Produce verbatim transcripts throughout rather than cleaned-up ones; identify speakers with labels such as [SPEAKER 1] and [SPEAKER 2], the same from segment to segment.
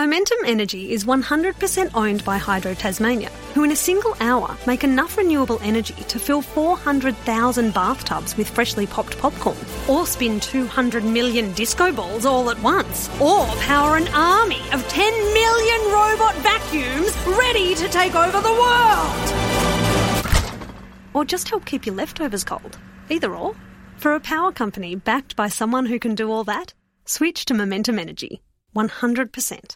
[SPEAKER 1] Momentum Energy is one hundred percent owned by Hydro Tasmania, who in a single hour make enough renewable energy to fill four hundred thousand bathtubs with freshly popped popcorn, or spin two hundred million disco balls all at once, or power an army of ten million robot vacuums ready to take over the world. Or just help keep your leftovers cold. Either or. For a power company backed by someone who can do all that, switch to Momentum Energy. one hundred percent.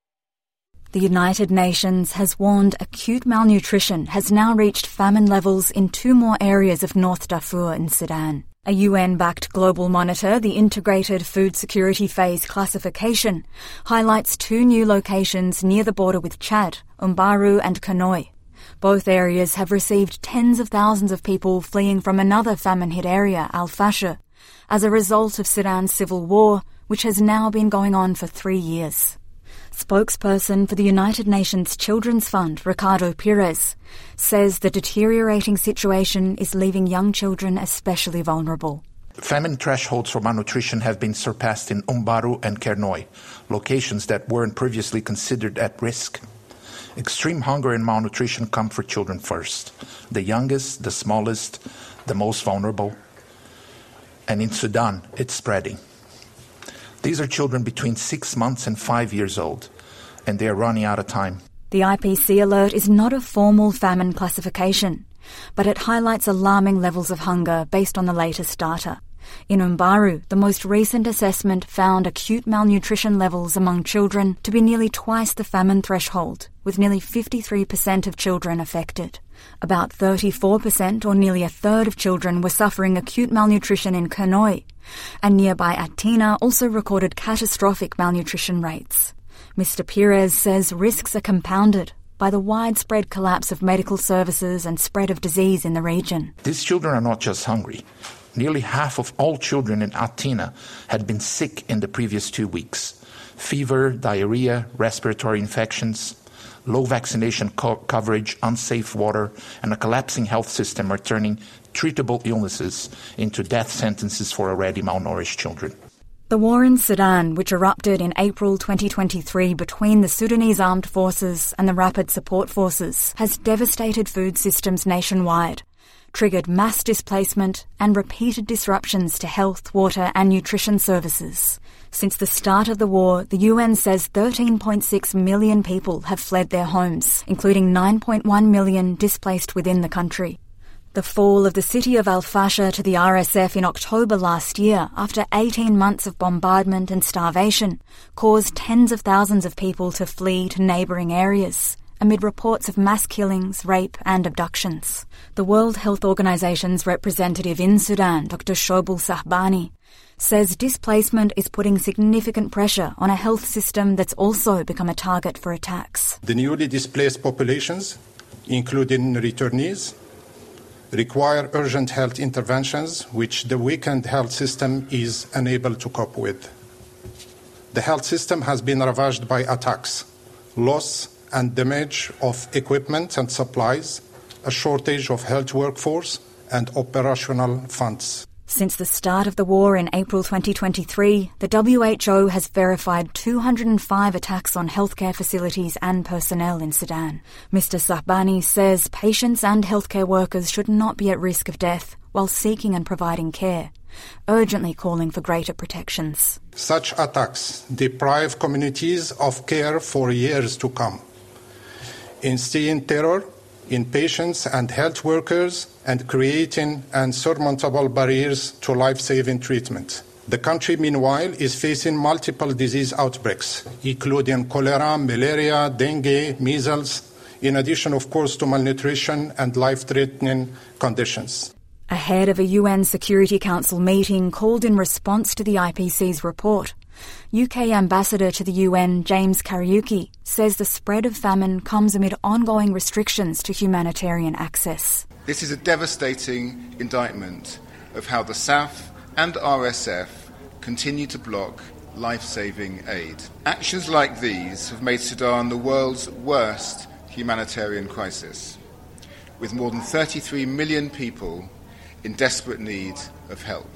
[SPEAKER 2] The United Nations has warned acute malnutrition has now reached famine levels in two more areas of North Darfur in Sudan. A U N-backed global monitor, the Integrated Food Security Phase Classification, highlights two new locations near the border with Chad, Umbaru and Kanoi. Both areas have received tens of thousands of people fleeing from another famine-hit area, Al-Fasher, as a result of Sudan's civil war, which has now been going on for three years. Spokesperson for the United Nations Children's Fund, Ricardo Pires, says the deteriorating situation is leaving young children especially vulnerable.
[SPEAKER 3] Famine thresholds for malnutrition have been surpassed in Umbaru and Kernoi, locations that weren't previously considered at risk. Extreme hunger and malnutrition come for children first, the youngest, the smallest, the most vulnerable. And in Sudan, it's spreading. These are children between six months and five years old, and they are running out of time.
[SPEAKER 2] The I P C alert is not a formal famine classification, but it highlights alarming levels of hunger based on the latest data. In Umbaru, the most recent assessment found acute malnutrition levels among children to be nearly twice the famine threshold, with nearly fifty-three percent of children affected. About thirty-four percent, or nearly a third of children, were suffering acute malnutrition in Kernoi, and nearby Atina also recorded catastrophic malnutrition rates. Mister Pires says risks are compounded by the widespread collapse of medical services and spread of disease in the region.
[SPEAKER 3] These children are not just hungry. Nearly half of all children in Atina had been sick in the previous two weeks. Fever, diarrhea, respiratory infections, low vaccination co- coverage, unsafe water, and a collapsing health system are turning treatable illnesses into death sentences for already malnourished children.
[SPEAKER 2] The war in Sudan, which erupted in April twenty twenty-three between the Sudanese Armed Forces and the Rapid Support Forces, has devastated food systems nationwide, triggered mass displacement and repeated disruptions to health, water and nutrition services. Since the start of the war, the U N says thirteen point six million people have fled their homes, including nine point one million displaced within the country. The fall of the city of Al-Fasher to the R S F in October last year, after eighteen months of bombardment and starvation, caused tens of thousands of people to flee to neighbouring areas, amid reports of mass killings, rape and abductions. The World Health Organization's representative in Sudan, Doctor Shobul Sahbani, says displacement is putting significant pressure on a health system that's also become a target for attacks.
[SPEAKER 4] The newly displaced populations, including returnees, require urgent health interventions which the weakened health system is unable to cope with. The health system has been ravaged by attacks, loss and damage of equipment and supplies, a shortage of health workforce and operational funds.
[SPEAKER 2] Since the start of the war in April twenty twenty-three, the W H O has verified two hundred five attacks on healthcare facilities and personnel in Sudan. Mister Sahbani says patients and healthcare workers should not be at risk of death while seeking and providing care, urgently calling for greater protections.
[SPEAKER 4] Such attacks deprive communities of care for years to come, instilling terror in patients and health workers and creating insurmountable barriers to life-saving treatment. The country, meanwhile, is facing multiple disease outbreaks, including cholera, malaria, dengue, measles, in addition, of course, to malnutrition and life-threatening conditions.
[SPEAKER 2] Ahead of a U N Security Council meeting called in response to the I P C's report, U K Ambassador to the U N James Kariuki says the spread of famine comes amid ongoing restrictions to humanitarian access.
[SPEAKER 5] This is a devastating indictment of how the S A F and R S F continue to block life-saving aid. Actions like these have made Sudan the world's worst humanitarian crisis, with more than thirty-three million people in desperate need of help.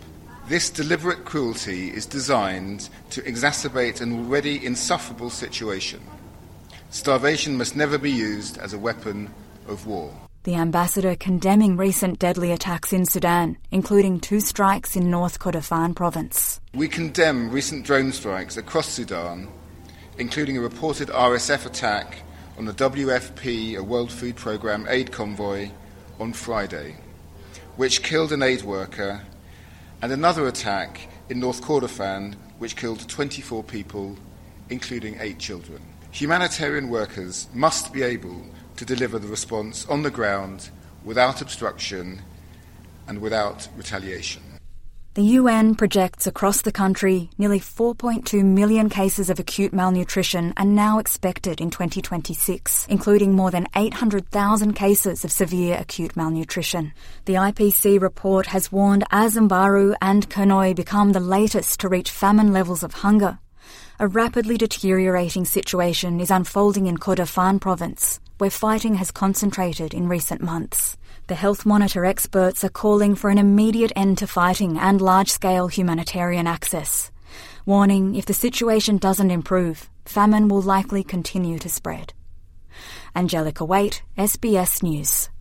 [SPEAKER 5] This deliberate cruelty is designed to exacerbate an already insufferable situation. Starvation must never be used as a weapon of war.
[SPEAKER 2] The ambassador condemning recent deadly attacks in Sudan, including two strikes in North Kordofan province.
[SPEAKER 5] We condemn recent drone strikes across Sudan, including a reported R S F attack on the W F P, a World Food Programme aid convoy, on Friday, which killed an aid worker, and another attack in North Kordofan, which killed twenty-four people, including eight children. Humanitarian workers must be able to deliver the response on the ground without obstruction and without retaliation.
[SPEAKER 2] The U N projects across the country nearly four point two million cases of acute malnutrition are now expected in twenty twenty-six, including more than eight hundred thousand cases of severe acute malnutrition. The I P C report has warned as Mbaru and Kernoi become the latest to reach famine levels of hunger, a rapidly deteriorating situation is unfolding in Kordofan province, where fighting has concentrated in recent months. The Health Monitor experts are calling for an immediate end to fighting and large-scale humanitarian access, warning if the situation doesn't improve, famine will likely continue to spread. Angelica Waite, S B S News.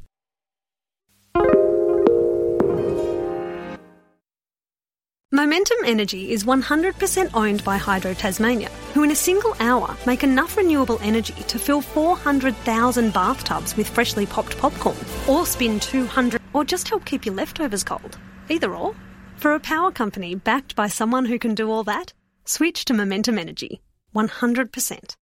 [SPEAKER 1] Momentum Energy is one hundred percent owned by Hydro Tasmania, who in a single hour make enough renewable energy to fill four hundred thousand bathtubs with freshly popped popcorn, or spin two hundred, or just help keep your leftovers cold. Either or. For a power company backed by someone who can do all that, switch to Momentum Energy. one hundred percent.